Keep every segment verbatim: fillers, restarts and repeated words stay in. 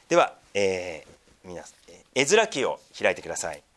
では、えー、皆さん絵面記を開いてください。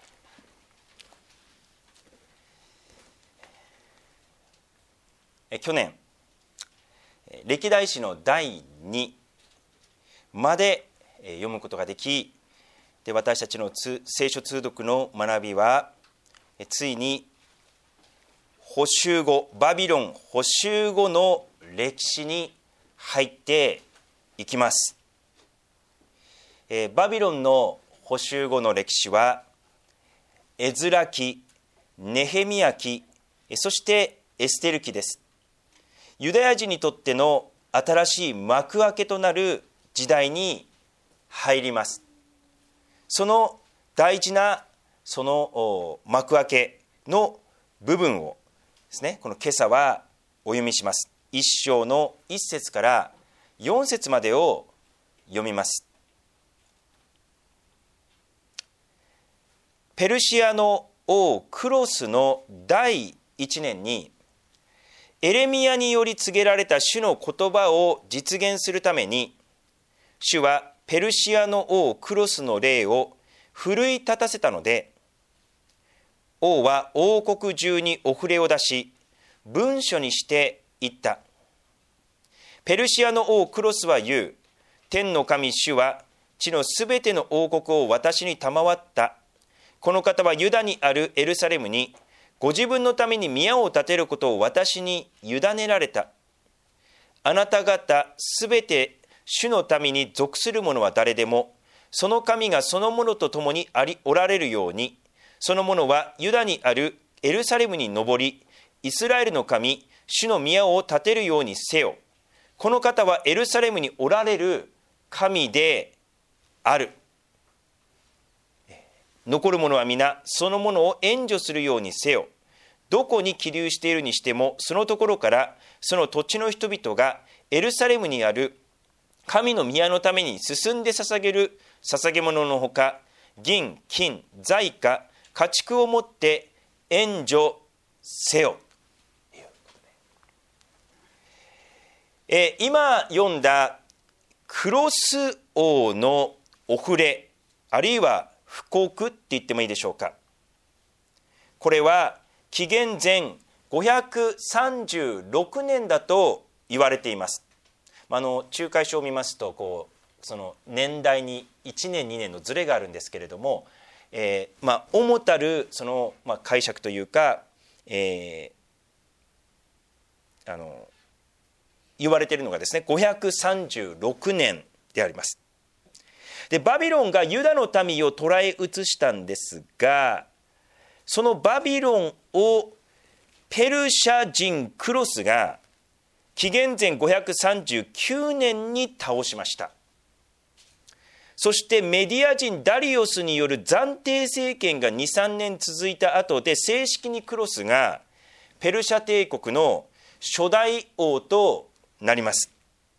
え去年歴代史のだいにまで読むことができ、で私たちの聖書通読の学びはついに捕囚後、バビロン捕囚後の歴史に入っていきます。えバビロンの捕囚後の歴史はエズラ記、ネヘミヤ記、そしてエステル記です。ユダヤ人にとっての新しい幕開けとなる時代に入ります。その大事なその幕開けの部分をですね、この今朝はお読みします。一章の一節から四節までを読みます。ペルシアの王クロスのだいいちねんにエレミヤにより告げられた主の言葉を実現するために、主はペルシアの王クロスの霊を奮い立たせたので、王は王国中にお触れを出し、文書にして言った。ペルシアの王クロスは言う。天の神主は地のすべての王国を私に賜った。この方はユダにあるエルサレムにご自分のために宮を建てることを私に委ねられた。あなた方すべて主の民に属する者は誰でも、その神がその者と共にありおられるように、その者はユダにあるエルサレムに登り、イスラエルの神、主の宮を建てるようにせよ。この方はエルサレムにおられる神である。残る者は皆その者を援助するようにせよ。どこに起立しているにしても、そのところからその土地の人々がエルサレムにある神の宮のために進んで捧げる捧げ物のほか、銀、金、財貨、家畜をもって援助せよ。え今読んだクロス王のお触れ、あるいは布告って言ってもいいでしょうか。これは紀元前ごひゃくさんじゅうろくねんだと言われています。あの仲介書を見ますと、こうその年代にいちねんにねんのずれがあるんですけれども、えーまあ、主たるその、まあ、解釈というか、えー、あの言われているのがですね、ごひゃくさんじゅうろくねんであります。でバビロンがユダの民を捕らえ移したんですが、そのバビロンをペルシャ人クロスが紀元前ごひゃくさんじゅうきゅうねんに倒しました。そしてメディア人ダリオスによる暫定政権がにさんねん続いた後で、正式にクロスがペルシャ帝国の初代王となります。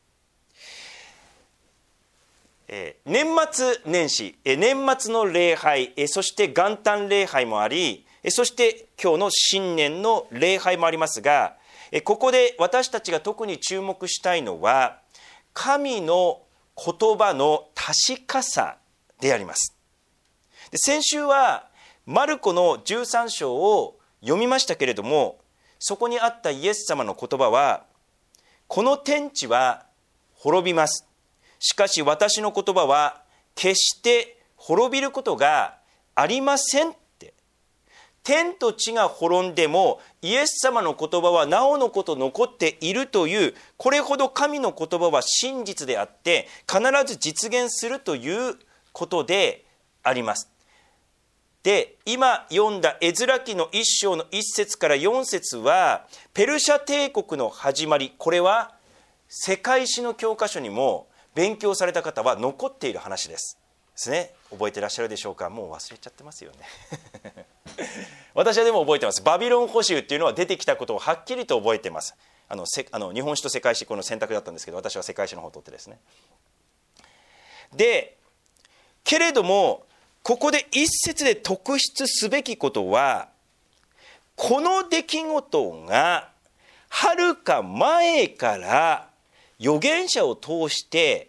えー、年末年始、えー、年末の礼拝、えー、そして元旦礼拝もあり、えー、そして今日の新年の礼拝もありますが、えー、ここで私たちが特に注目したいのは、神の言葉の確かさであります。で先週はマルコのじゅうさん章を読みましたけれども、そこにあったイエス様の言葉は、この天地は滅びます。しかし私の言葉は決して滅びることがありませんって。天と地が滅んでもイエス様の言葉はなおのこと残っているという、これほど神の言葉は真実であって必ず実現するということであります。で今読んだ絵面記の一章の一節から四節はペルシャ帝国の始まり、これは世界史の教科書にも勉強された方は残っている話ですですね。覚えてらっしゃるでしょうか。もう忘れちゃってますよね私はでも覚えてます。バビロン捕囚っていうのは出てきたことをはっきりと覚えています。あのせあの日本史と世界史この選択だったんですけど、私は世界史の方を取ってですね。でけれどもここで一節で特筆すべきことは、この出来事がはるか前から預言者を通して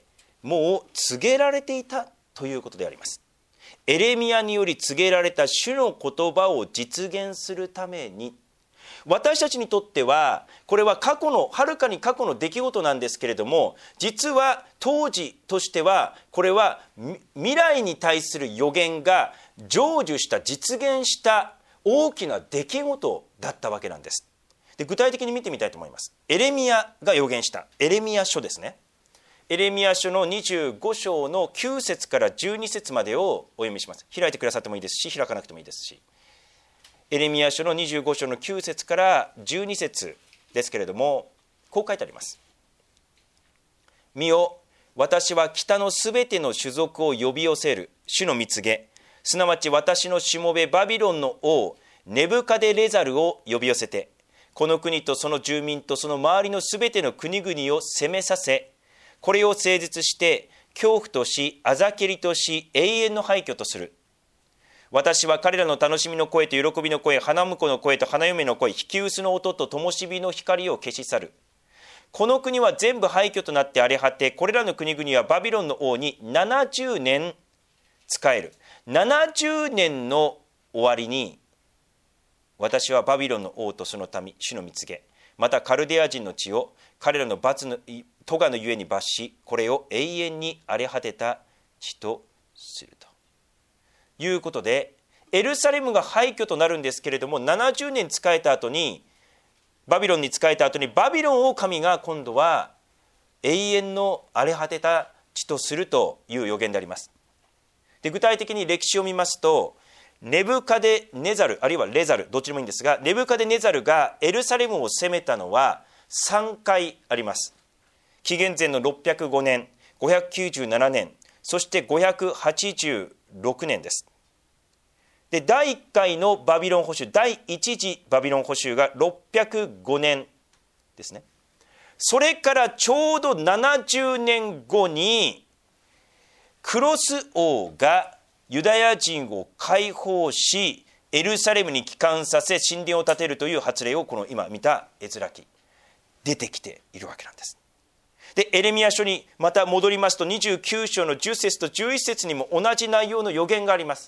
もう告げられていたということであります。エレミヤにより告げられた主の言葉を実現するために、私たちにとってはこれは過去のはるかに過去の出来事なんですけれども、実は当時としてはこれは未来に対する予言が成就した実現した大きな出来事だったわけなんです。で、具体的に見てみたいと思います。エレミヤが予言したエレミヤ書ですね。エレミヤ書のにじゅうご章のきゅう節からじゅうに節までをお読みします。開いてくださってもいいですし、開かなくてもいいですし。エレミヤ書のにじゅうご章のきゅう節からじゅうに節ですけれども、こう書いてあります。見よ、私は北のすべての種族を呼び寄せる主の御告げ、すなわち私のしもべバビロンの王ネブカデレザルを呼び寄せて、この国とその住民とその周りのすべての国々を攻めさせ、これを誠実して恐怖とし、あざけりとし、永遠の廃墟とする。私は彼らの楽しみの声と喜びの声、花婿の声と花嫁の声、引き臼の音と灯火の光を消し去る。この国は全部廃墟となって荒れ果て、これらの国々はバビロンの王にななじゅうねん仕える。ななじゅうねんの終わりに、私はバビロンの王とその民、主の御告げ、またカルデア人の地を彼らの罰の咎のゆえに罰し、これを永遠に荒れ果てた地とするということで、エルサレムが廃墟となるんですけれども、ななじゅうねん仕えた後に、バビロンに仕えた後にバビロンを神が今度は永遠の荒れ果てた地とするという予言であります。で、具体的に歴史を見ますと、ネブカデネザルあるいはレザル、どっちでもいいんですが、ネブカデネザルがエルサレムを攻めたのはさんかいあります。紀元前のろっぴゃくごねん、ごひゃくきゅうじゅうななねん、そしてごひゃくはちじゅうろくねんです。で、だいいっかいのバビロン捕囚、第一次バビロン捕囚がろっぴゃくごねんですね。それからちょうどななじゅうねんごにクロス王がユダヤ人を解放し、エルサレムに帰還させ神殿を建てるという発令をこの今見た絵面記出てきているわけなんです。で、エレミヤ書にまた戻りますと、にじゅうきゅう章のじゅっ節とじゅういち節にも同じ内容の予言があります。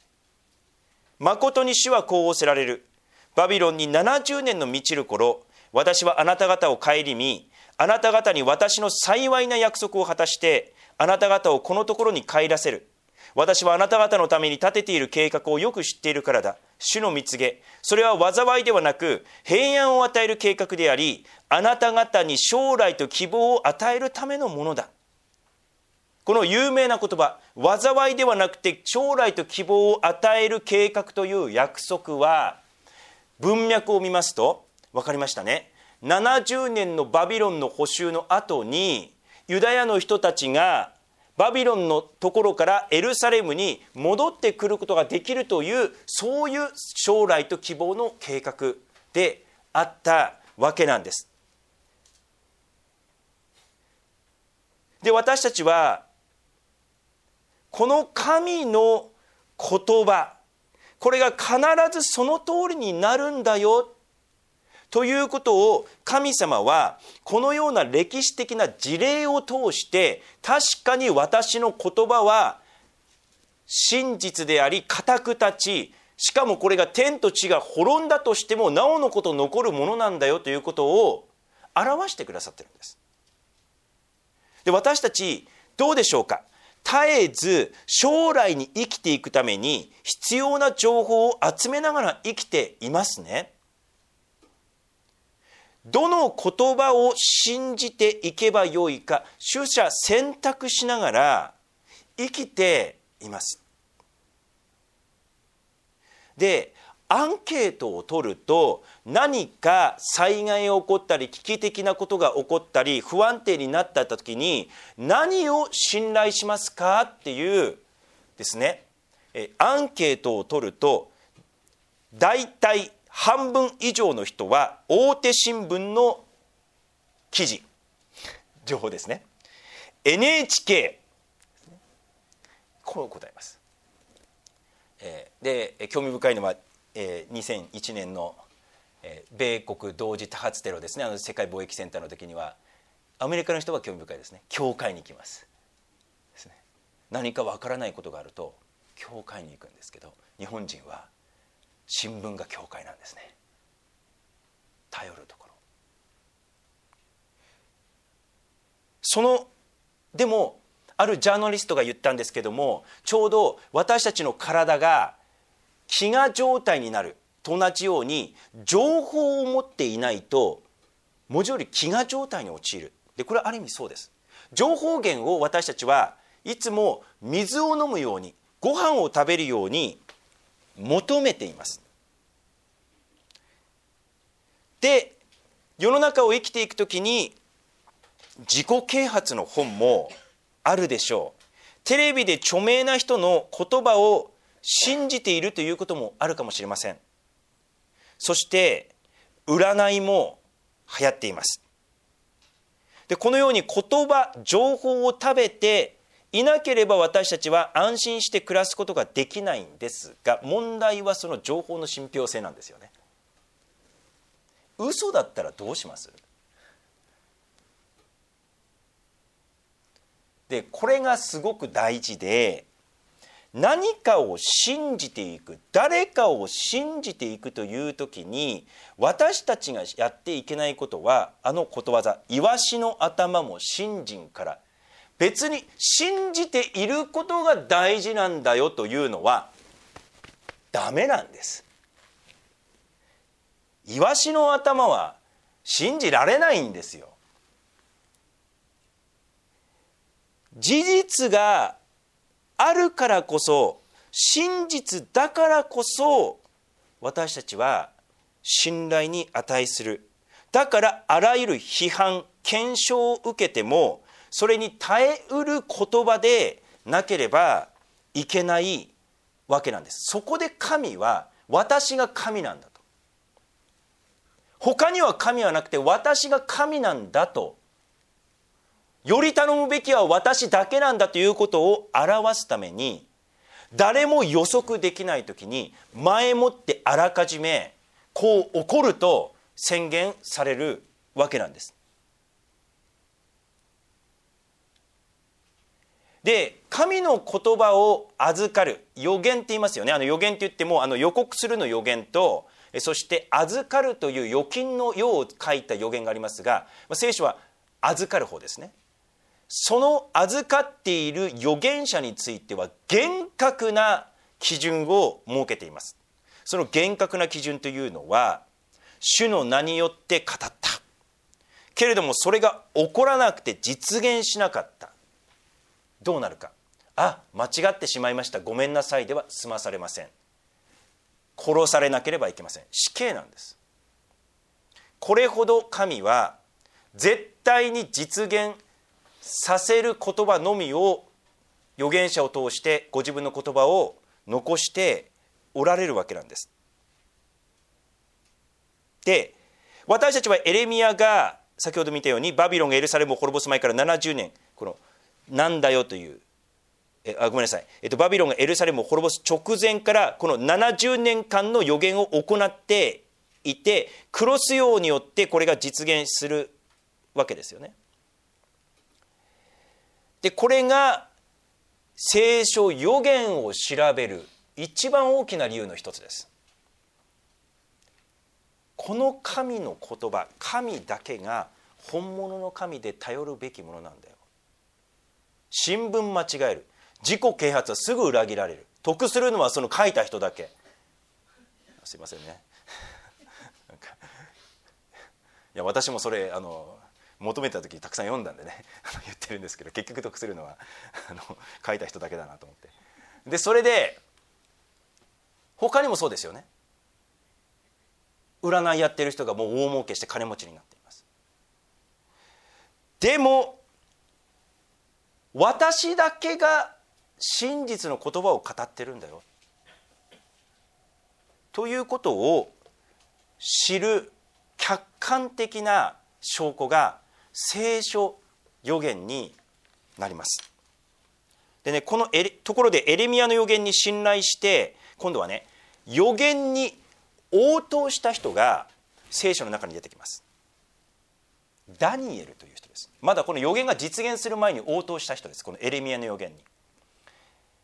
誠に主はこう仰せられる。バビロンにななじゅうねんの満ちる頃、私はあなた方を顧み、あなた方に私の幸いな約束を果たして、あなた方をこのところに帰らせる。私はあなた方のために立てている計画をよく知っているからだ。主の御告げ、それは災いではなく平安を与える計画であり、あなた方に将来と希望を与えるためのものだ。この有名な言葉、災いではなくて将来と希望を与える計画という約束は、文脈を見ますと分かりましたね。ななじゅうねんのバビロンの捕囚の後に、ユダヤの人たちがバビロンのところからエルサレムに戻ってくることができるという、そういう将来と希望の計画であったわけなんです。で、私たちはこの神の言葉、これが必ずその通りになるんだよということを、神様はこのような歴史的な事例を通して、確かに私の言葉は真実であり固く立ち、しかもこれが天と地が滅んだとしてもなおのこと残るものなんだよということを表してくださってるんです。で、私たちどうでしょうか。絶えず将来に生きていくために必要な情報を集めながら生きていますね。どの言葉を信じていけばよいか、取捨選択しながら生きています。で、アンケートを取ると、何か災害が起こったり危機的なことが起こったり不安定になった時に何を信頼しますかっていうですね、アンケートを取ると、大体半分以上の人は大手新聞の記事、情報ですね、 エヌエイチケー こう答えます。で、興味深いのはにせんいちねんの米国同時多発テロですね。あの世界貿易センターの時にはアメリカの人は興味深いですね。教会に行きます。 何かわからないことがあると教会に行くんですけど、日本人は新聞が教会なんですね。頼るところ。そのでもあるジャーナリストが言ったんですけども、ちょうど私たちの体が飢餓状態になると同じように、情報を持っていないと文字通り飢餓状態に陥る。でこれはある意味そうです。情報源を私たちはいつも水を飲むように、ご飯を食べるように求めています。で世の中を生きていくときに自己啓発の本もあるでしょう。テレビで著名な人の言葉を信じているということもあるかもしれません。そして占いも流行っています。でこのように言葉、情報を食べていなければ私たちは安心して暮らすことができないんですが、問題はその情報の信憑性なんですよね。嘘だったらどうします？でこれがすごく大事で、何かを信じていく、誰かを信じていくという時に、私たちがやっていけないことは、あのことわざ、イワシの頭も信心から、別に信じていることが大事なんだよというのはダメなんです。イワシの頭は信じられないんですよ。事実があるからこそ、真実だからこそ、私たちは信頼に値する。だからあらゆる批判、検証を受けても、それに耐えうる言葉でなければいけないわけなんです。そこで神は、私が神なんだと。他には神はなくて私が神なんだと。より頼むべきは私だけなんだということを表すために、誰も予測できないときに前もってあらかじめこう起こると宣言されるわけなんです。で神の言葉を預かる、予言って言いますよね。あの予言って言っても、あの予告するの予言と、そして預かるという預金の世を書いた予言がありますが、聖書は預かる方ですね。その預かっている預言者については厳格な基準を設けています。その厳格な基準というのは、主の名によって語ったけれどもそれが起こらなくて実現しなかった、どうなるか。あ、間違ってしまいました、ごめんなさいでは済まされません。殺されなければいけません。死刑なんです。これほど神は絶対に実現させる言葉のみを、預言者を通してご自分の言葉を残しておられるわけなんです。で私たちはエレミヤが先ほど見たように、バビロンがエルサレムを滅ぼす前からななじゅうねん、このなんだよというえあごめんなさい、えっと、バビロンがエルサレムを滅ぼす直前からこのななじゅうねんかんの予言を行っていて、クロス用によってこれが実現するわけですよね。でこれが聖書預言を調べる一番大きな理由の一つです。この神の言葉、神だけが本物の神で頼るべきものなんだよ。新聞間違える、自己啓発はすぐ裏切られる、得するのはその書いた人だけ。すいませんねなんかいや私もそれあの求めた時たくさん読んだんでね言ってるんですけど、結局得するのはあの書いた人だけだなと思って。でそれで他にもそうですよね。占いやってる人がもう大儲けして金持ちになっています。でも私だけが真実の言葉を語ってるんだよということを知る客観的な証拠が聖書預言になります。でね、このエレところでエレミヤの預言に信頼して今度はね、預言に応答した人が聖書の中に出てきます。ダニエルという人です。まだこの預言が実現する前に応答した人です。このエレミヤの預言に。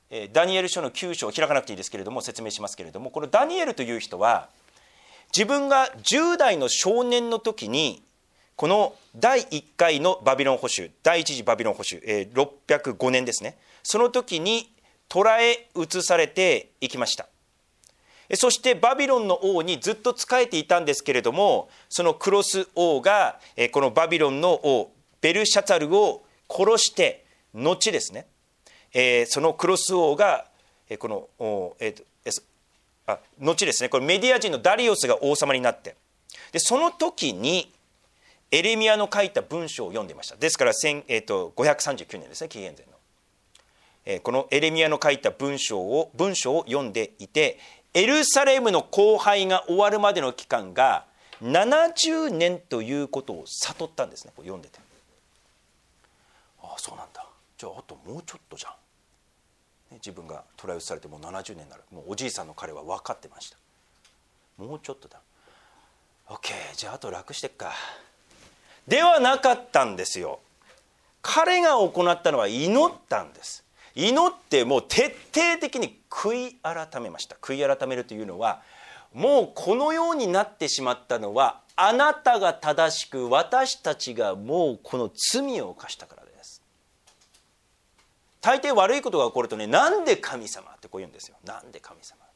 ダニエル書のきゅう章を開かなくていいですけれども説明しますけれども、このダニエルという人は自分がじゅう代の少年の時にこのだいいっかいのバビロン捕囚、第一次バビロン捕囚、えー、ろっぴゃくごねんですね、その時に捕らえ移されていきました。そしてバビロンの王にずっと仕えていたんですけれども、そのクロス王がこのバビロンの王ベルシャツァルを殺して後ですね、えー、そのクロス王がこの、えー、あ後ですね、これメディア人のダリオスが王様になって、でその時にエレミヤの書いた文章を読んでいました。ですから、えー、とごひゃくさんじゅうきゅうねんですね、紀元前の、えー、このエレミヤの書いた文章を文章を読んでいて、エルサレムの荒廃が終わるまでの期間がななじゅうねんということを悟ったんですね。こう読んでて、ああそうなんだ、じゃああともうちょっとじゃん、ね、自分が捕らえ移されてもうななじゅうねんになる、もうおじいさんの彼は分かってました。もうちょっとだ、 OK、 じゃああと楽してっかではなかったんですよ。彼が行ったのは祈ったんです。祈ってもう徹底的に悔い改めました。悔い改めるというのは、もうこのようになってしまったのはあなたが正しく、私たちがもうこの罪を犯したからです。大抵悪いことが起こるとね、なんで神様ってこう言うんですよ。なんで神様、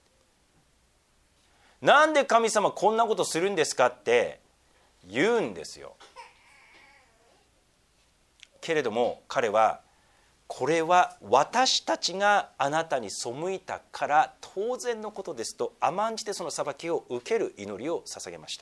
なんで神様こんなことするんですかって言うんですよ。けれども彼は、これは私たちがあなたに背いたから当然のことですと甘んじてその裁きを受ける祈りを捧げました。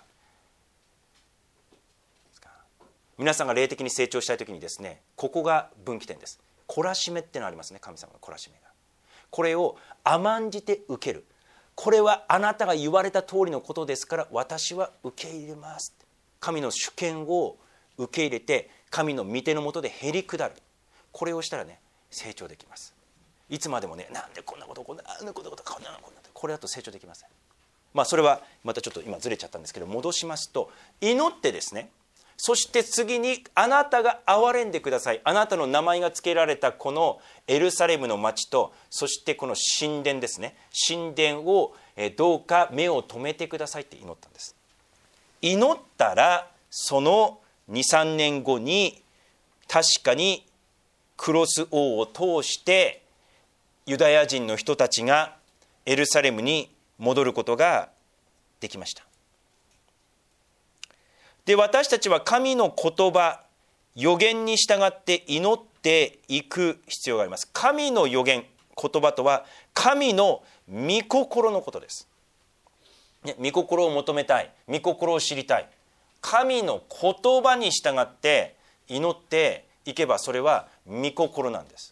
皆さんが霊的に成長したいときにですね、ここが分岐点です。懲らしめってのありますね、神様の懲らしめが。これを甘んじて受ける。これはあなたが言われた通りのことですから私は受け入れます。神の主権を受け入れて神の御手の下でへり下る。これをしたらね、成長できます。いつまでもね、なんでこんなことこんなことこんなことこれだと成長できません。まあそれはまたちょっと今ずれちゃったんですけど、戻しますと、祈ってですね、そして次にあなたが憐れんでください、あなたの名前が付けられたこのエルサレムの町と、そしてこの神殿ですね、神殿をどうか目を留めてくださいって祈ったんです。祈ったらそのにさんねんごに確かにクロス王を通してユダヤ人の人たちがエルサレムに戻ることができました。で、私たちは神の言葉、預言に従って祈っていく必要があります。神の預言、言葉とは神の御心のことです、ね、御心を求めたい、御心を知りたい、神の言葉に従って祈っていけばそれは御心なんです。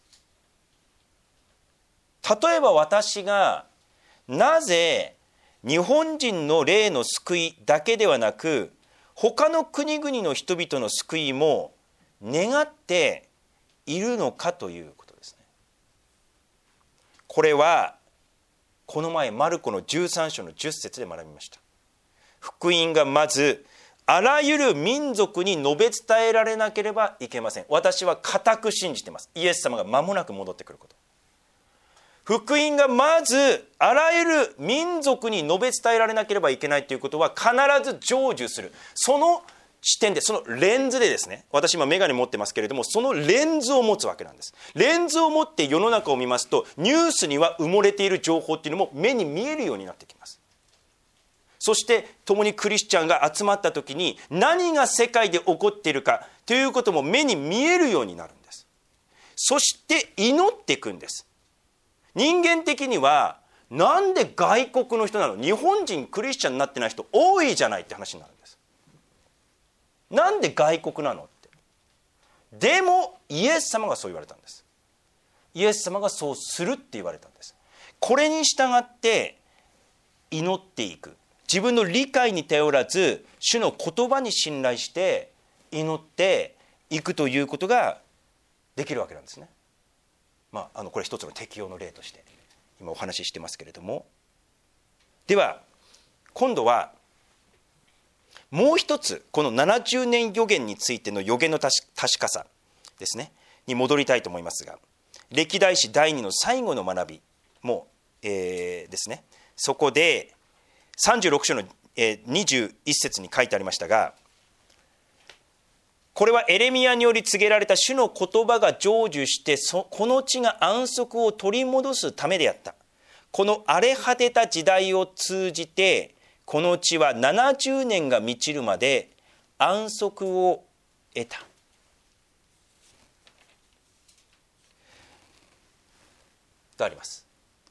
例えば私がなぜ日本人の霊の救いだけではなく他の国々の人々の救いも願っているのかということですね。これはこの前マルコのじゅうさん章のじゅっ節で学びました。福音がまずあらゆる民族に述べ伝えられなければいけません。私は固く信じています。イエス様が間もなく戻ってくること。福音がまずあらゆる民族に述べ伝えられなければいけないということは必ず成就する。その視点で、そのレンズでですね、私今眼鏡持ってますけれども、そのレンズを持つわけなんです。レンズを持って世の中を見ますと、ニュースには埋もれている情報っていうのも目に見えるようになってきます。そして共にクリスチャンが集まった時に何が世界で起こっているかということも目に見えるようになるんです。そして祈っていくんです。人間的にはなんで外国の人なの、日本人クリスチャンになってない人多いじゃないって話になるんです。なんで外国なのって。でもイエス様がそう言われたんです。イエス様がそうするって言われたんです。これに従って祈っていく、自分の理解に頼らず主の言葉に信頼して祈っていくということができるわけなんですね。まあ、あのこれ一つの適用の例として今お話ししてますけれども、では今度はもう一つこのななじゅうねん預言についての預言の確かさですねに戻りたいと思いますが、 歴代史だいにの最後の学びも、えー、ですね、そこでさんじゅうろく章の、えー、にじゅういち節に書いてありましたが、これはエレミヤにより告げられた主の言葉が成就して、そこの地が安息を取り戻すためであった。この荒れ果てた時代を通じて、この地はななじゅうねんが満ちるまで安息を得た。とあります。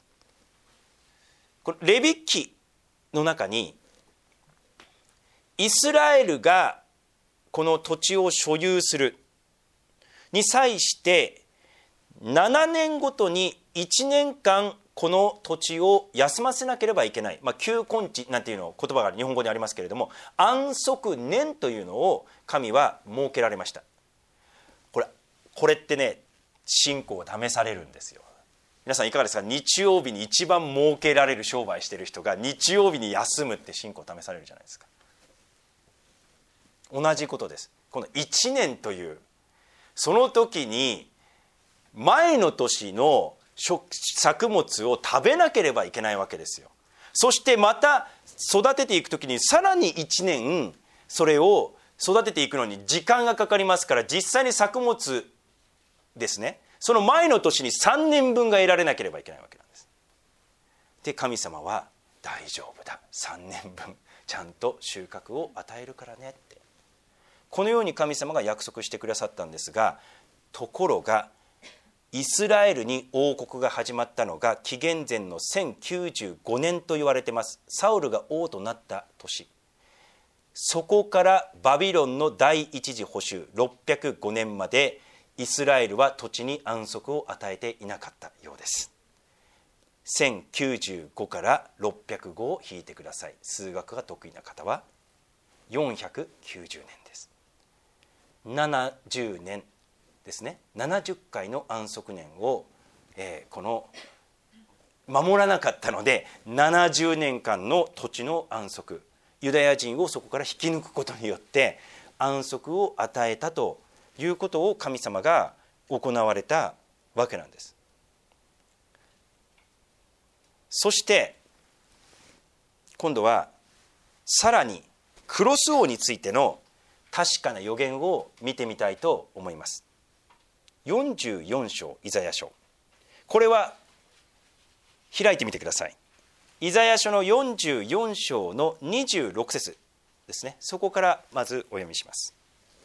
これレビ記の中に、イスラエルがこの土地を所有するに際してななねんごとにいちねんかんこの土地を休ませなければいけない、まあ、休耕地なんていうの言葉が日本語にありますけれども、安息年というのを神は設けられました。これこれってね、信仰を試されるんですよ。皆さんいかがですか？日曜日に一番設けられる商売してる人が日曜日に休むって信仰を試されるじゃないですか。同じことです。このいちねんという、その時に前の年の作物を食べなければいけないわけですよ。そしてまた育てていく時にさらにいちねんそれを育てていくのに時間がかかりますから、実際に作物ですね、その前の年にさんねんぶんが得られなければいけないわけなんです。で、神様は大丈夫だ、さんねんぶんちゃんと収穫を与えるからねって、このように神様が約束してくださったんですが、ところがイスラエルに王国が始まったのが紀元前のせんきゅうじゅうごねんと言われています。サウルが王となった年、そこからバビロンの第一次捕囚ろっぴゃくごねんまでイスラエルは土地に安息を与えていなかったようです。せんきゅうじゅうごからろっぴゃくごを引いてください。数学が得意な方はよんひゃくきゅうじゅうねんです。ななじゅうねんですね。ななじゅっかいの安息年を、えー、この守らなかったので、ななじゅうねんかんの土地の安息、ユダヤ人をそこから引き抜くことによって安息を与えたということを神様が行われたわけなんです。そして今度はさらにクロス王についての確かな予言を見てみたいと思います。よんじゅうよん章、イザヤ書、これは開いてみてください。イザヤ書のよんじゅうよん章のにじゅうろく節ですね。そこからまずお読みします。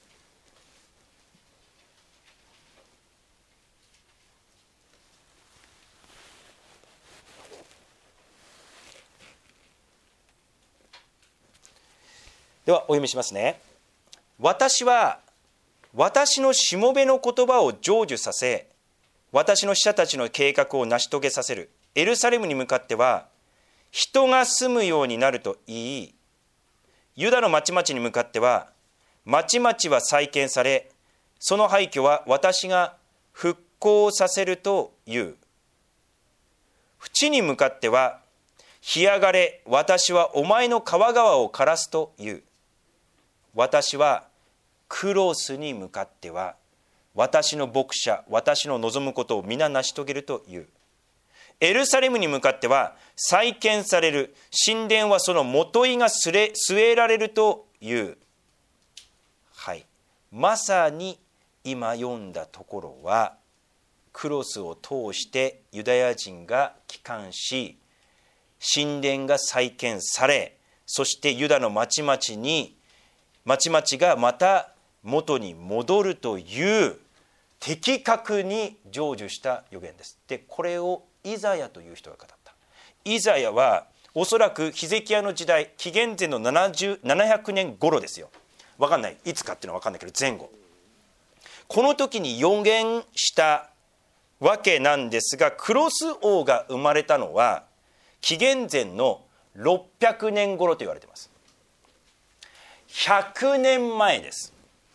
ではお読みしますね。私は私のしもべの言葉を成就させ、私の使者たちの計画を成し遂げさせる。エルサレムに向かっては人が住むようになると言い、ユダの町々に向かっては町々は再建され、その廃墟は私が復興させるという。淵に向かっては干上がれ、私はお前の川川を枯らすという。私はクロスに向かっては私の牧者、私の望むことを皆成し遂げるという。エルサレムに向かっては再建される、神殿はその元井が据え、据えられるという。はい、まさに今読んだところはクロスを通してユダヤ人が帰還し、神殿が再建され、そしてユダの町々に町々がまた元に戻るという的確に成就した予言です。で、これをイザヤという人が語った。イザヤはおそらくヒゼキヤの時代、紀元前のななじゅう、ななひゃくねん頃ですよ。分かんない、いつかっていうのは分かんないけど前後、この時に予言したわけなんですが、クロス王が生まれたのは紀元前のろっぴゃくねん頃と言われています。ひゃくねんまえです。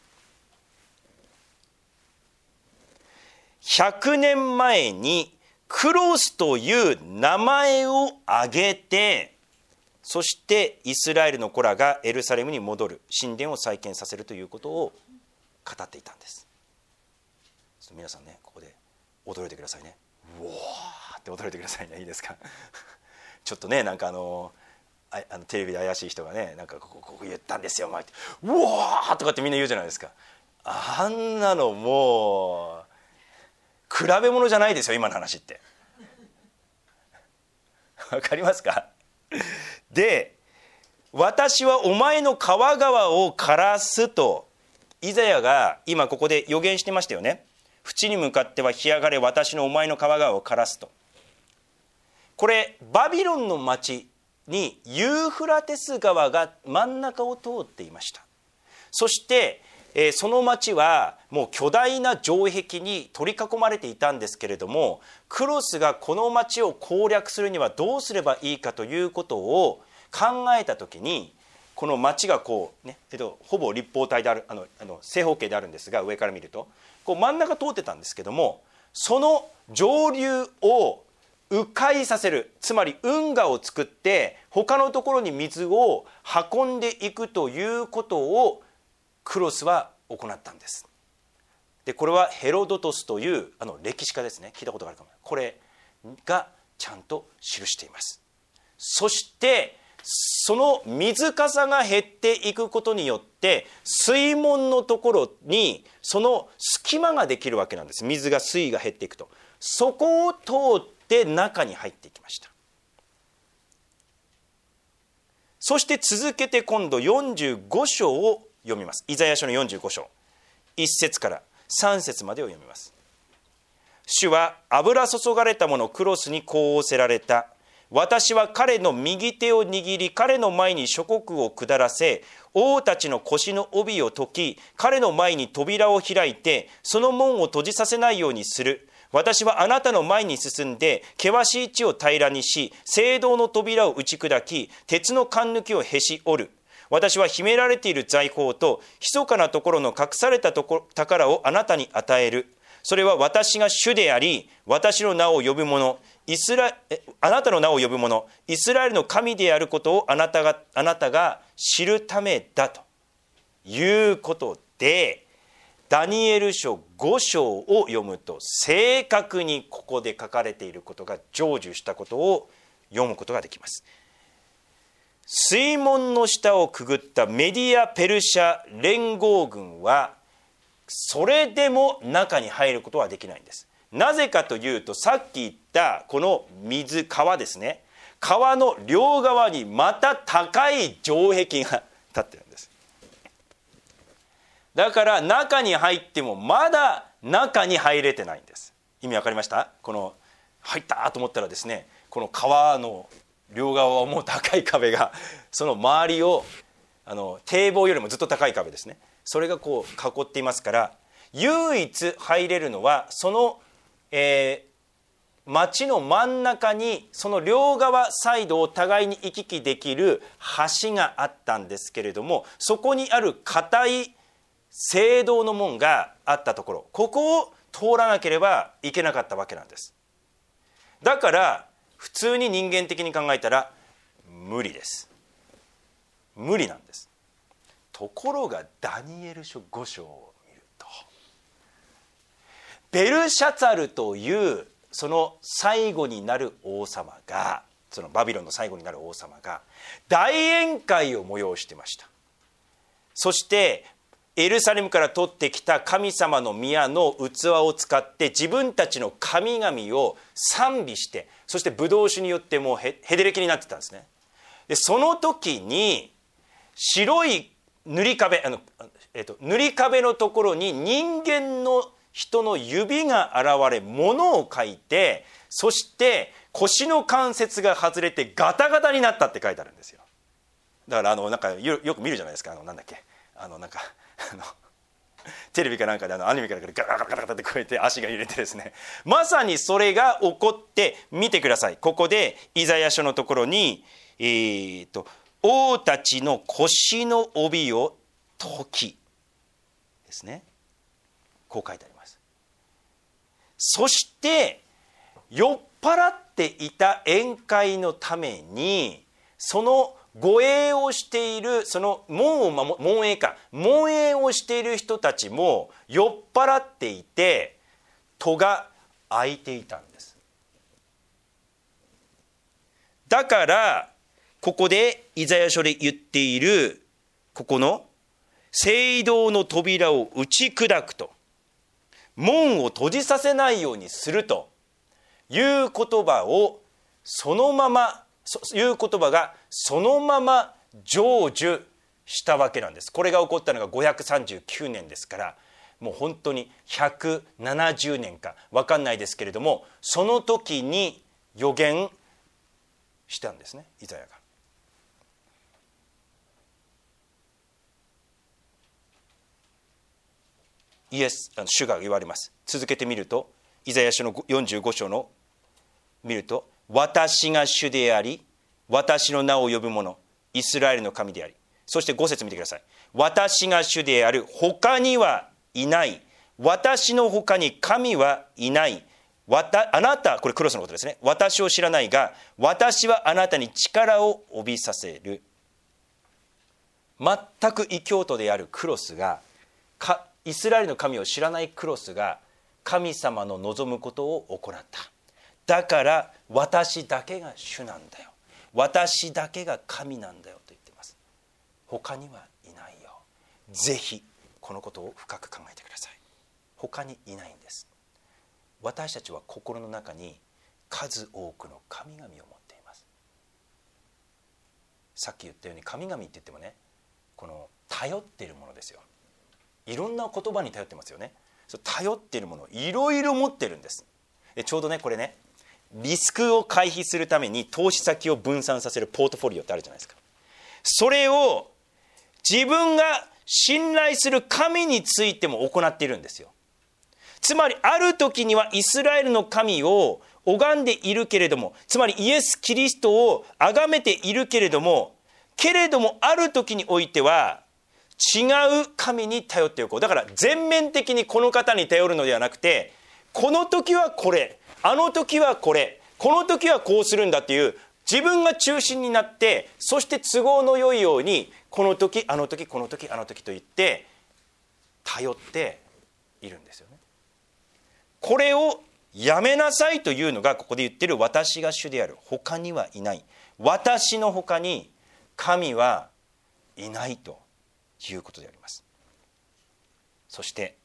ひゃくねんまえにクロスという名前を挙げて、そしてイスラエルの子らがエルサレムに戻る、神殿を再建させるということを語っていたんです。皆さんね、ここで驚いてくださいね。うわーって驚いてくださいね。いいですかちょっとね、なんかあのああのテレビで怪しい人がね、なんかここここ言ったんですよ、ってうわーとかってみんな言うじゃないですか。あんなのもう比べ物じゃないですよ、今の話って。わかりますか。で、私はお前の皮皮を枯らすとイザヤが今ここで予言してましたよね。淵に向かっては干上がれ、私のお前の皮皮を枯らすと。これバビロンの町にユーフラテス川が真ん中を通っていました。そして、えー、その町はもう巨大な城壁に取り囲まれていたんですけれども、クロスがこの町を攻略するにはどうすればいいかということを考えた時に、この町がこうね、えっと、ほぼ立方体である、あのあの正方形であるんですが、上から見るとこう真ん中通ってたんですけども、その上流を迂回させる、つまり運河を作って他のところに水を運んでいくということをクロスは行ったんです。でこれはヘロドトスというあの歴史家ですね、聞いたことがあるかも。これがちゃんと記しています。そしてその水かさが減っていくことによって水門のところにその隙間ができるわけなんです。水が水位が減っていくと、そこを通って中に入っていきました。そして続けて今度よんじゅうご章を読みます。イザヤ書のよんじゅうご章いっ節からさん節までを読みます。主は油注がれたものクロスにこう仰せられた。私は彼の右手を握り、彼の前に諸国を下らせ、王たちの腰の帯を解き、彼の前に扉を開いて、その門を閉じさせないようにする。私はあなたの前に進んで、険しい地を平らにし、聖堂の扉を打ち砕き、鉄の貫抜きをへし折る。私は秘められている財宝と、密かなところの隠されたところ宝をあなたに与える。それは私が主であり、私の名を呼ぶ者、イスラあなたの名を呼ぶ者、イスラエルの神であることをあなたが、あなたが知るためだということで、ダニエル書ご章を読むと正確にここで書かれていることが成就したことを読むことができます。水門の下をくぐったメディア・ペルシャ連合軍はそれでも中に入ることはできないんです。なぜかというと、さっき言ったこの水、川ですね、川の両側にまた高い城壁が立ってるんです。だから中に入ってもまだ中に入れてないんです。意味わかりました？この入ったと思ったらですね、この川の両側はもう高い壁がその周りをあの堤防よりもずっと高い壁ですね、それがこう囲っていますから、唯一入れるのはその、えー、町の真ん中にその両側サイドを互いに行き来できる橋があったんですけれども、そこにある固い聖堂の門があったところ、ここを通らなければいけなかったわけなんです。だから普通に人間的に考えたら無理です。無理なんです。ところがダニエル書ご章を見ると、ベルシャツァルというその最後になる王様が、そのバビロンの最後になる王様が大宴会を催してました。そしてエルサレムから取ってきた神様の宮の器を使って自分たちの神々を賛美して、そしてブドウ酒によってもうへへでれきになってたんですね。でその時に白い塗り壁、あの、えっと、塗り壁のところに人間の人の指が現れ物を書いて、そして腰の関節が外れてガタガタになったって書いてあるんですよ。だからあのなんか よ, よく見るじゃないですか、あのなんだっけ、あのなんかあのテレビかなんかであのアニメからガラガラガラガラってこうやって足が揺れてですね、まさにそれが起こって、見てください。ここでイザヤ書のところに、えー、と王たちの腰の帯を解きですね、こう書いてあります。そして酔っ払っていた宴会のためにその護衛をしている、その門を守門営か門営をしている人たちも酔っ払っていて、戸が開いていたんです。だからここでイザヤ書で言っているここの聖堂の扉を打ち砕くと、門を閉じさせないようにするという言葉をそのままいう言葉がそのまま成就したわけなんです。これが起こったのがごひゃくさんじゅうきゅうねんですから、もう本当にひゃくななじゅうねんか分かんないですけれども、その時に予言したんですね、イザヤが。イエス、主が言われます。続けてみると、イザヤ書のよんじゅうご章の見ると、私が主であり、私の名を呼ぶ者、イスラエルの神であり。そしてご節見てください。私が主である、他にはいない。私の他に神はいない。わたあなた、これクロスのことですね。私を知らないが、私はあなたに力を帯びさせる。全く異教徒であるクロスが、かイスラエルの神を知らないクロスが神様の望むことを行った。だから私だけが主なんだよ、私だけが神なんだよと言っています。他にはいないよ。ぜひこのことを深く考えてください。他にいないんです。私たちは心の中に数多くの神々を持っています。さっき言ったように神々って言ってもね、この頼っているものですよ。いろんな言葉に頼ってますよね。頼っているものをいろいろ持ってるんです。でちょうどねこれね、リスクを回避するために投資先を分散させるポートフォリオってあるじゃないですか。それを自分が信頼する神についても行っているんですよ。つまりある時にはイスラエルの神を拝んでいるけれども、つまりイエス・キリストを崇めているけれども、けれどもある時においては違う神に頼っておこう。だから全面的にこの方に頼るのではなくて、この時はこれ、あの時はこれ、この時はこうするんだっていう自分が中心になって、そして都合の良いようにこの時あの時この時あの時と言って頼っているんですよね。これをやめなさいというのがここで言っている私が主である、他にはいない、私の他に神はいないということであります。そして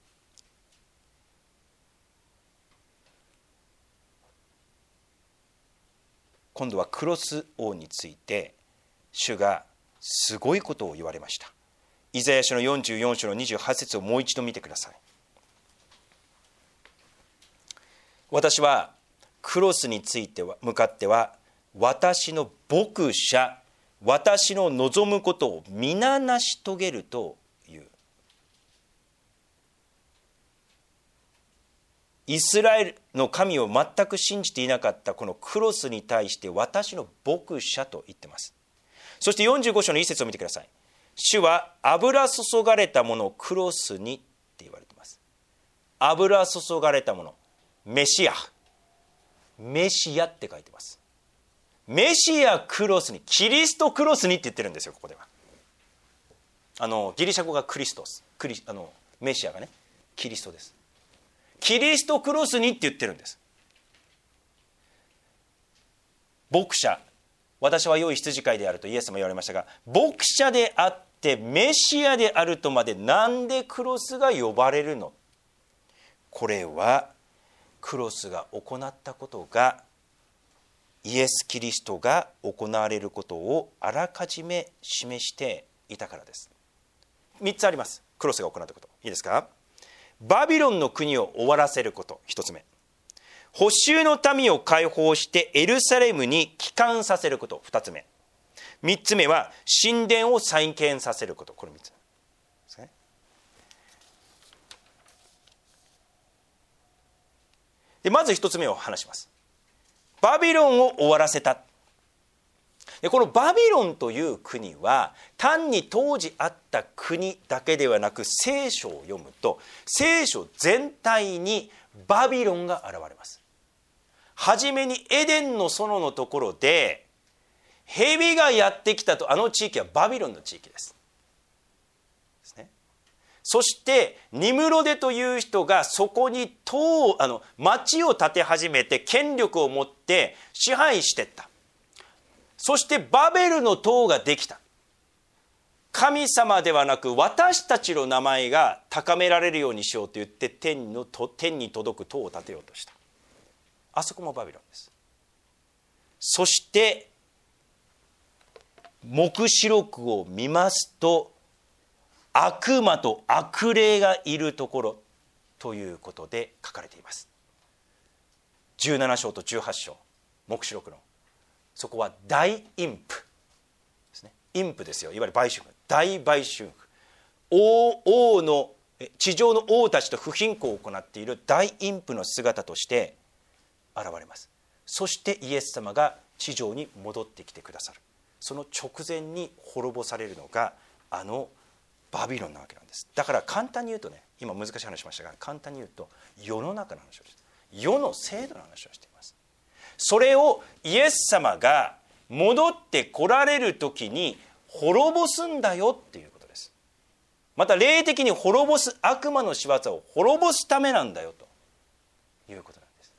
今度はクロス王について主がすごいことを言われました。イザヤ書のよんじゅうよん章のにじゅうはち節をもう一度見てください。私はクロスについては向かっては、私の牧者、私の望むことを皆成し遂げるという。イスラエルの神を全く信じていなかったこのクロスに対して私の牧者と言っています。そしてよんじゅうご章の一節を見てください。主は油注がれたものをクロスにって言われています。油注がれたもの、メシア、メシアって書いてます。メシアクロスに、キリストクロスにって言ってるんですよ。ここではあのギリシャ語がクリストス、クリあのメシアがねキリストです。キリストクロスにって言ってるんです。牧者、私は良い羊飼いであるとイエスも言われましたが、牧者であってメシアであるとまでなんでクロスが呼ばれるの？これはクロスが行ったことが、イエス・キリストが行われることをあらかじめ示していたからです。みっつあります。クロスが行ったこと、いいですか？バビロンの国を終わらせること、ひとつめ。捕囚の民を解放してエルサレムに帰還させること、ふたつめ。みっつめは神殿を再建させること、これみっつですね。でまずひとつめを話します。バビロンを終わらせた。でこのバビロンという国は単に当時あった国だけではなく、聖書を読むと聖書全体にバビロンが現れます。はじめにエデンの園のところで蛇がやってきたと、あの地域はバビロンの地域です。ですね。 そしてニムロデという人がそこに塔あの町を建て始めて権力を持って支配していった。そしてバベルの塔ができた。神様ではなく私たちの名前が高められるようにしようと言って天の天に届く塔を建てようとした。あそこもバビロンです。そして黙示録を見ますと、悪魔と悪霊がいるところということで書かれています。じゅうなな章とじゅうはち章、黙示録のそこは大陰譜ですね。陰譜ですよ。いわゆる売春婦、大売春婦、王王の地上の王たちと不貧困を行っている大陰譜の姿として現れます。そしてイエス様が地上に戻ってきてくださる。その直前に滅ぼされるのがあのバビロンなわけなんです。だから簡単に言うとね、今難しい話しましたが、簡単に言うと世の中の話をしている、世の制度の話をしています。それをイエス様が戻って来られる時に滅ぼすんだよっていうことです。また霊的に滅ぼす悪魔の仕業を滅ぼすためなんだよということなんです。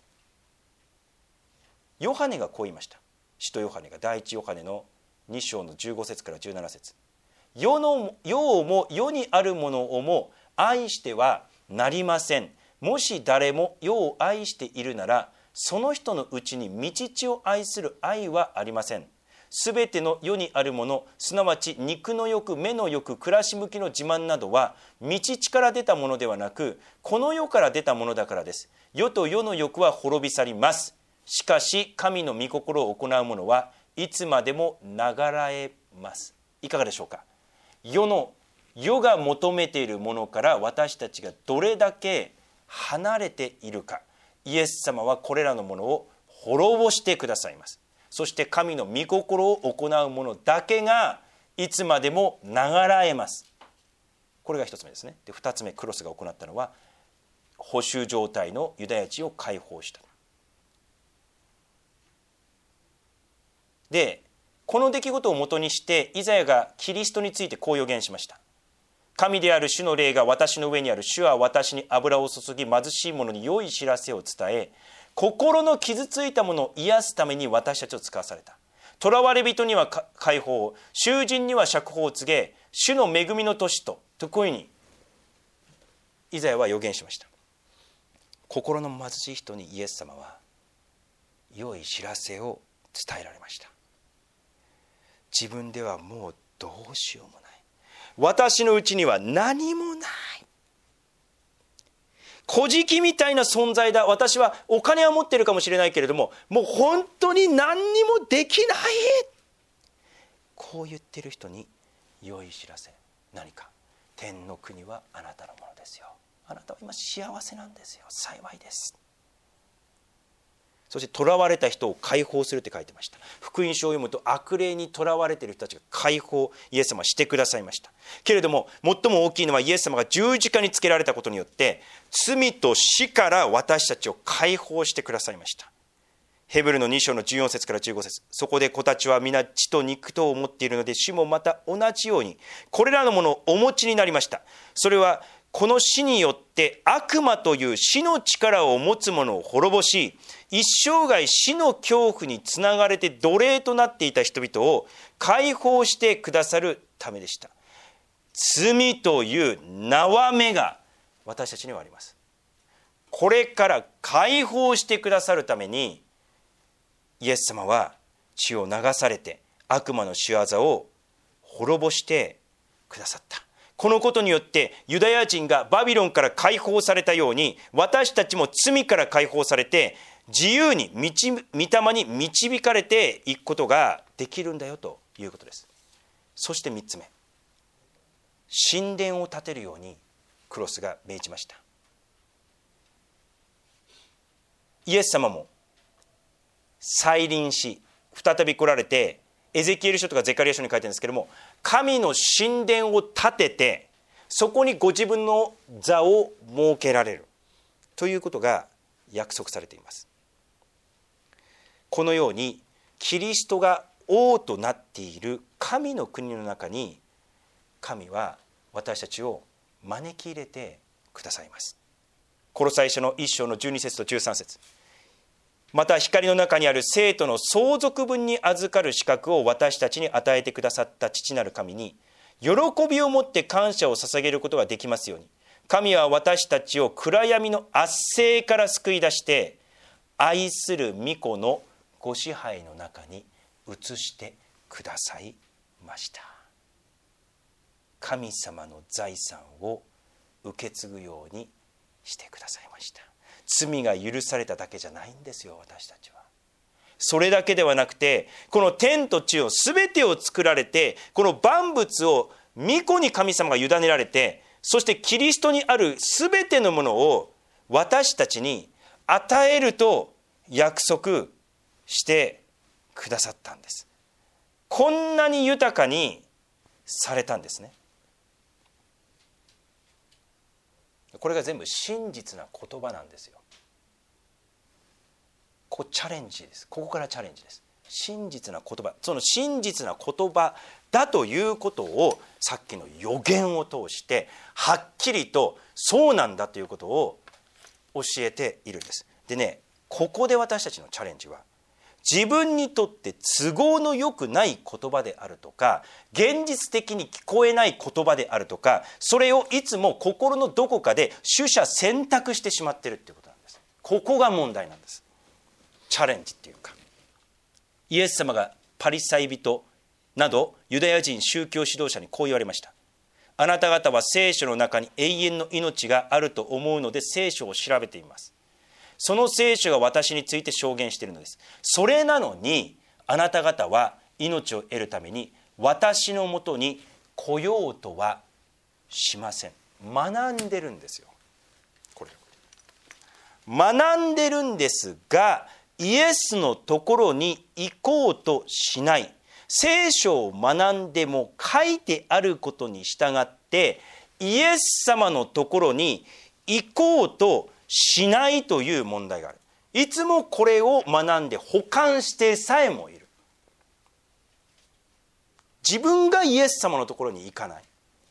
ヨハネがこう言いました。使徒ヨハネが第一ヨハネのに章のじゅうご節からじゅうなな節、世の世をも世にあるものをも愛してはなりません。もし誰も世を愛しているなら、その人のうちに御父を愛する愛はありません。すべての世にあるもの、すなわち肉の欲、目の欲、暮らし向きの自慢などは御父から出たものではなく、この世から出たものだからです。世と世の欲は滅び去ります。しかし神の御心を行う者はいつまでも流えます。いかがでしょうか。世の世が求めているものから私たちがどれだけ離れているか、イエス様はこれらのものを滅ぼしてくださいます。そして神の御心を行うものだけがいつまでも流えます。これが一つ目ですね。で、二つ目、クロスが行ったのは捕囚状態のユダヤ人を解放した。で、この出来事をもとにしてイザヤがキリストについてこう予言しました。神である主の霊が私の上にある。主は私に油を注ぎ、貧しい者に良い知らせを伝え、心の傷ついたものを癒すために私たちを使わされた。囚われ人には解放、囚人には釈放を告げ、主の恵みの年と、とこういうふうにイザヤは予言しました。心の貧しい人にイエス様は良い知らせを伝えられました。自分ではもうどうしようもない、私のうちには何もない、小じみたいな存在だ、私はお金は持っているかもしれないけれどももう本当に何にもできない、こう言ってる人に良い知らせ、何か、天の国はあなたのものですよ、あなたは今幸せなんですよ、幸いです。そして囚われた人を解放するって書いてました。福音書を読むと悪霊に囚われている人たちが解放、イエス様はしてくださいました。けれども最も大きいのはイエス様が十字架につけられたことによって罪と死から私たちを解放してくださいました。ヘブルのに章のじゅうよん節からじゅうご節、そこで子たちは皆血と肉とを持っているので、主もまた同じようにこれらのものをお持ちになりました。それはこの死によって悪魔という死の力を持つ者を滅ぼし、一生涯死の恐怖につながれて奴隷となっていた人々を解放してくださるためでした。罪という縄目が私たちにはあります。これから解放してくださるためにイエス様は血を流されて悪魔の仕業を滅ぼしてくださった。このことによってユダヤ人がバビロンから解放されたように、私たちも罪から解放されて自由に御霊に導かれていくことができるんだよということです。そしてみっつめ、神殿を建てるようにクロスが命じました。イエス様も再臨し再び来られて、エゼキエル書とかゼカリア書に書いてるんですけども、神の神殿を建ててそこにご自分の座を設けられるということが約束されています。このようにキリストが王となっている神の国の中に、神は私たちを招き入れてくださいます。コロサイ書のいっ章のじゅうに節とじゅうさん節、また光の中にある生徒の相続分に預かる資格を私たちに与えてくださった父なる神に喜びをもって感謝を捧げることができますように、神は私たちを暗闇の圧政から救い出して愛する御子のご支配の中に移してくださいました。神様の財産を受け継ぐようにしてくださいました。罪が許されただけじゃないんですよ、私たちは。それだけではなくて、この天と地を全てを作られて、この万物を御子に神様が委ねられて、そしてキリストにある全てのものを私たちに与えると約束してくださったんです。こんなに豊かにされたんですね。これが全部真実な言葉なんですよ。ここチャレンジです。ここからチャレンジです。真実な言葉、その真実な言葉だということをさっきの予言を通してはっきりとそうなんだということを教えているんです。でね、ここで私たちのチャレンジは、自分にとって都合のよくない言葉であるとか、現実的に聞こえない言葉であるとか、それをいつも心のどこかで取捨選択してしまっているということなんです。ここが問題なんです。チャレンジっていうか、イエス様がパリサイ人などユダヤ人宗教指導者にこう言われました。あなた方は聖書の中に永遠の命があると思うので聖書を調べています。その聖書が私について証言しているのです。それなのにあなた方は命を得るために私のもとに来ようとはしません。学んでるんですよ。これ学んでるんですが、イエスのところに行こうとしない。聖書を学んでも書いてあることに従ってイエス様のところに行こうとしないという問題がある。いつもこれを学んで保管してさえもいる。自分がイエス様のところに行かない。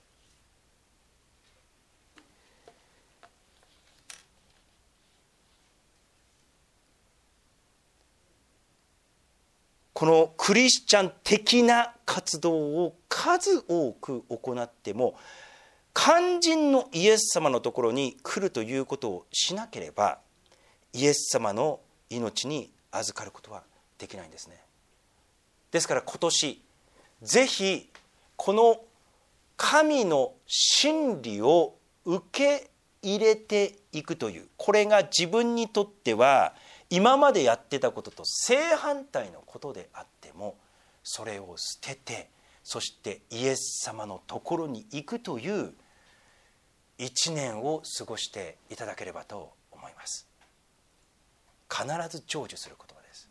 このクリスチャン的な活動を数多く行っても、肝心のイエス様のところに来るということをしなければ、イエス様の命に預かることはできないんですね。ですから今年ぜひこの神の真理を受け入れていくという、これが自分にとっては今までやってたことと正反対のことであっても、それを捨てて、そしてイエス様のところに行くという一年を過ごしていただければと思います。必ず成就する言葉です。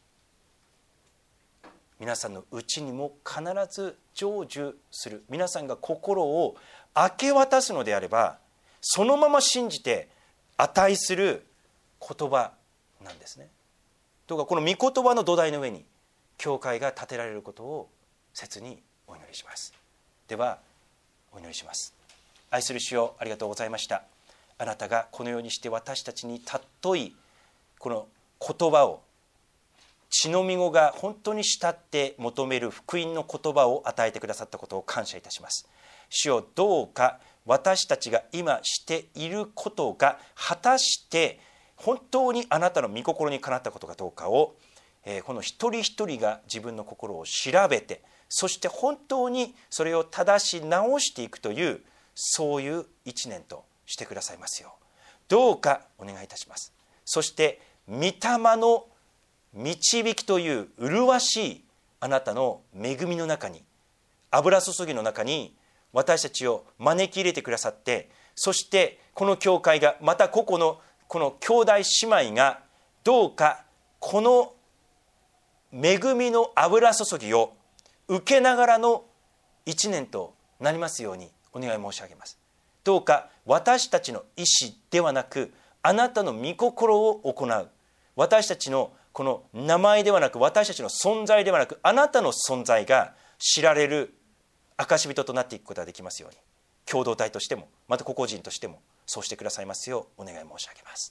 皆さんのうちにも必ず成就する。皆さんが心を明け渡すのであれば、そのまま信じて値する言葉なんですね。どうかこの御言葉の土台の上に教会が建てられることを切にお祈りします。ではお祈りします。愛する主よ、ありがとうございました。あなたがこのようにして私たちに尊いこの言葉を、血のみ子が本当に慕って求める福音の言葉を与えてくださったことを感謝いたします。主よ、どうか私たちが今していることが果たして本当にあなたの御心にかなったことかどうかを、えー、この一人一人が自分の心を調べて、そして本当にそれを正し直していくという、そういう一年としてくださいますようどうかお願いいたします。そして御霊の導きという麗しいあなたの恵みの中に、油注ぎの中に私たちを招き入れてくださって、そしてこの教会が、また個々のこの兄弟姉妹が、どうかこの恵みの油注ぎを受けながらの一年となりますようにお願い申し上げます。どうか私たちの意思ではなく、あなたの御心を行う、私たちのこの名前ではなく、私たちの存在ではなく、あなたの存在が知られる証人となっていくことができますように、 共同体としてもまた個々人としてもそうしてくださいますようお願い申し上げます。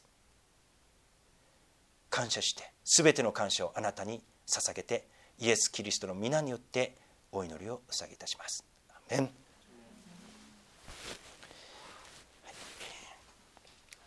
感謝して全ての感謝をあなたに捧げてイエス・キリストの皆によってお祈りを捧げいたします。アーメン。